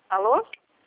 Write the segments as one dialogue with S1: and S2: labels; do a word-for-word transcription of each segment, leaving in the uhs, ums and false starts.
S1: Alô?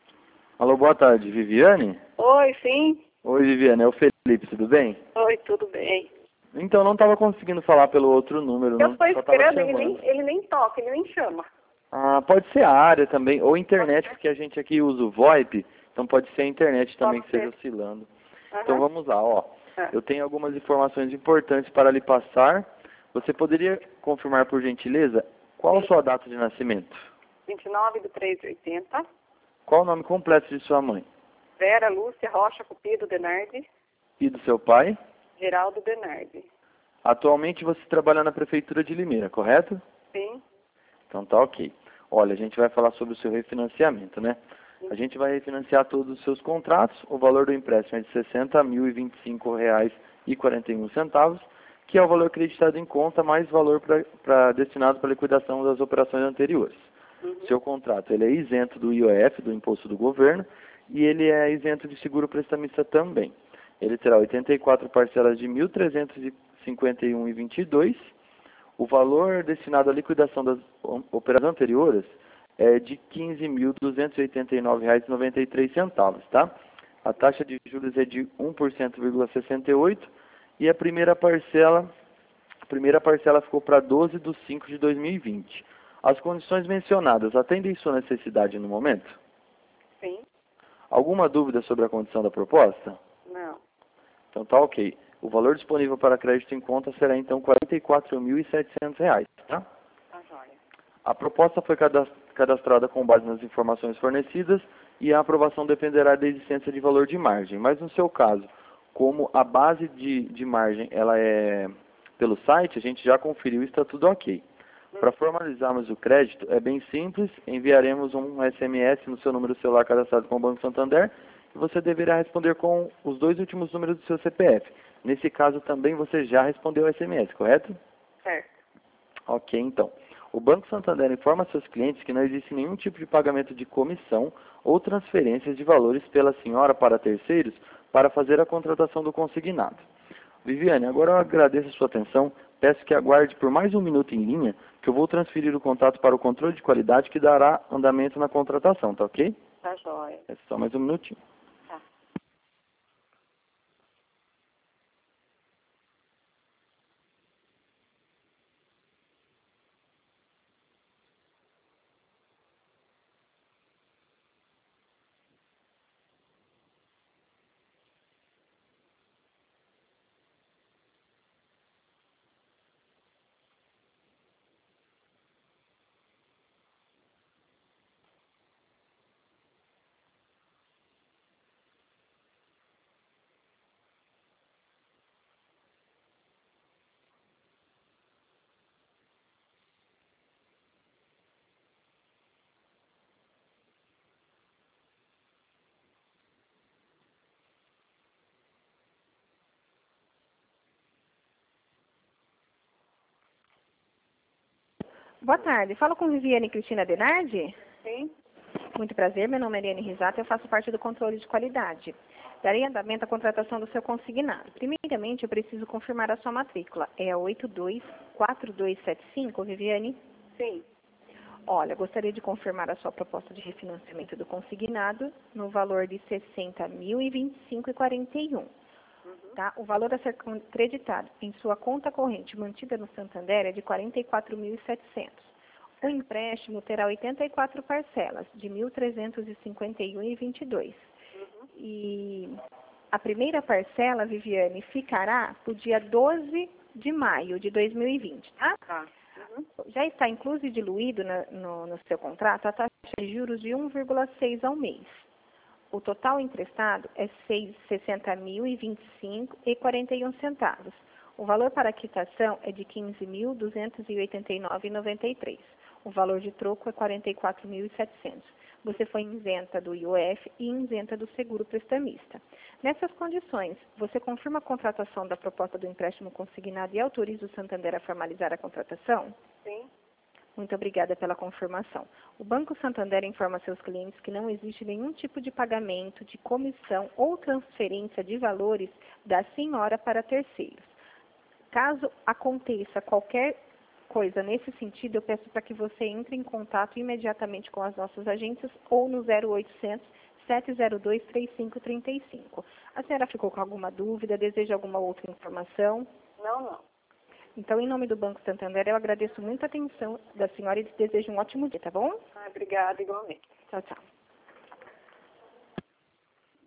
S2: Alô, boa tarde, Viviane?
S1: Oi, sim.
S2: Oi, Viviane, é o Felipe, tudo bem?
S1: Oi, tudo bem.
S2: Então, não estava conseguindo falar pelo outro número,
S1: Eu
S2: não,
S1: estou
S2: só estava
S1: esperando, ele
S2: chamando.
S1: nem, ele nem toca, ele nem chama.
S2: Ah, pode ser a área também, ou internet, porque a gente aqui usa o VoIP, então pode ser a internet também
S1: Pode
S2: que esteja
S1: ser.
S2: oscilando.
S1: Aham.
S2: Então vamos lá, ó.
S1: Ah.
S2: Eu tenho algumas informações importantes para lhe passar. Você poderia confirmar, por gentileza, qual a
S1: Sim.
S2: sua data de nascimento?
S1: vinte e nove de três de oitenta.
S2: Qual o nome completo de sua mãe?
S1: Vera Lúcia Rocha Cupido Denardi.
S2: E do seu pai?
S1: Geraldo Denardi.
S2: Atualmente você trabalha na Prefeitura de Limeira, correto?
S1: Sim.
S2: Então tá ok. Olha, a gente vai falar sobre o seu refinanciamento, né? A gente vai refinanciar todos os seus contratos. O valor do empréstimo é de sessenta mil e vinte e cinco reais e quarenta e um centavos, que é o valor acreditado em conta mais valor pra, pra, destinado para liquidação das operações anteriores.
S1: Uhum.
S2: Seu contrato ele é isento do I O F, do Imposto do Governo, e ele é isento de seguro prestamista também. Ele terá oitenta e quatro parcelas de mil trezentos e cinquenta e um reais e vinte e dois centavos. O valor destinado à liquidação das operações anteriores é de quinze mil duzentos e oitenta e nove reais e noventa e três centavos, tá? A taxa de juros é de um por cento vírgula sessenta e oito e a primeira parcela, a primeira parcela ficou para doze de cinco de dois mil e vinte. As condições mencionadas atendem sua necessidade no momento?
S1: Sim.
S2: Alguma dúvida sobre a condição da proposta?
S1: Não.
S2: Então tá ok. O valor disponível para crédito em conta será então quarenta e quatro mil e setecentos reais, tá?
S1: Tá jóia.
S2: A proposta foi cadastrada com base nas informações fornecidas e a aprovação dependerá da existência de valor de margem. Mas no seu caso, como a base de, de margem ela é pelo site, a gente já conferiu e está tudo ok. Para formalizarmos o crédito, é bem simples, enviaremos um S M S no seu número celular cadastrado com o Banco Santander e você deverá responder com os dois últimos números do seu C P F. Nesse caso também você já respondeu o S M S, correto?
S1: Certo.
S2: Ok, então. O Banco Santander informa seus clientes que não existe nenhum tipo de pagamento de comissão ou transferências de valores pela senhora para terceiros para fazer a contratação do consignado. Viviane, agora eu agradeço a sua atenção. Peço que aguarde por mais um minuto em linha, que eu vou transferir o contato para o controle de qualidade que dará andamento na contratação, tá ok?
S1: Tá jóia.
S2: É só mais um minutinho.
S1: Tá.
S3: Boa tarde. Falo com Viviane Cristina Denardi.
S1: Sim.
S3: Muito prazer, meu nome é Eliane Risato, eu faço parte do controle de qualidade. Darei andamento à contratação do seu consignado. Primeiramente, eu preciso confirmar a sua matrícula. É a oito dois quatro dois sete cinco, Viviane?
S1: Sim.
S3: Olha, gostaria de confirmar a sua proposta de refinanciamento do consignado no valor de sessenta mil e vinte e cinco reais e quarenta e um centavos.
S1: Uhum.
S3: Tá? O valor a ser creditado em sua conta corrente mantida no Santander é de quarenta e quatro mil e setecentos. O empréstimo terá oitenta e quatro parcelas de mil trezentos e cinquenta e um reais e vinte e dois centavos.
S1: Uhum.
S3: E a primeira parcela, Viviane, ficará para o dia doze de maio de dois mil e vinte, tá?
S1: Tá. Uhum.
S3: Já está incluso e diluído na, no, no seu contrato a taxa de juros de um vírgula seis ao mês. O total emprestado é sessenta mil e vinte e cinco reais e quarenta e um centavos. O valor para a quitação é de quinze mil duzentos e oitenta e nove reais e noventa e três centavos. O valor de troco é quarenta e quatro mil e setecentos. Você foi isenta do I O F e isenta do seguro prestamista. Nessas condições, você confirma a contratação da proposta do empréstimo consignado e autoriza o Santander a formalizar a contratação?
S1: Sim.
S3: Muito obrigada pela confirmação. O Banco Santander informa seus clientes que não existe nenhum tipo de pagamento, de comissão ou transferência de valores da senhora para terceiros. Caso aconteça qualquer coisa nesse sentido, eu peço para que você entre em contato imediatamente com as nossas agências ou no zero oitocentos, sete zero dois, três cinco três cinco. A senhora ficou com alguma dúvida? Deseja alguma outra informação?
S1: Não, não.
S3: Então, em nome do Banco Santander, eu agradeço muito a atenção da senhora e desejo um ótimo dia, tá bom?
S1: Ah, obrigada, igualmente.
S3: Tchau, tchau.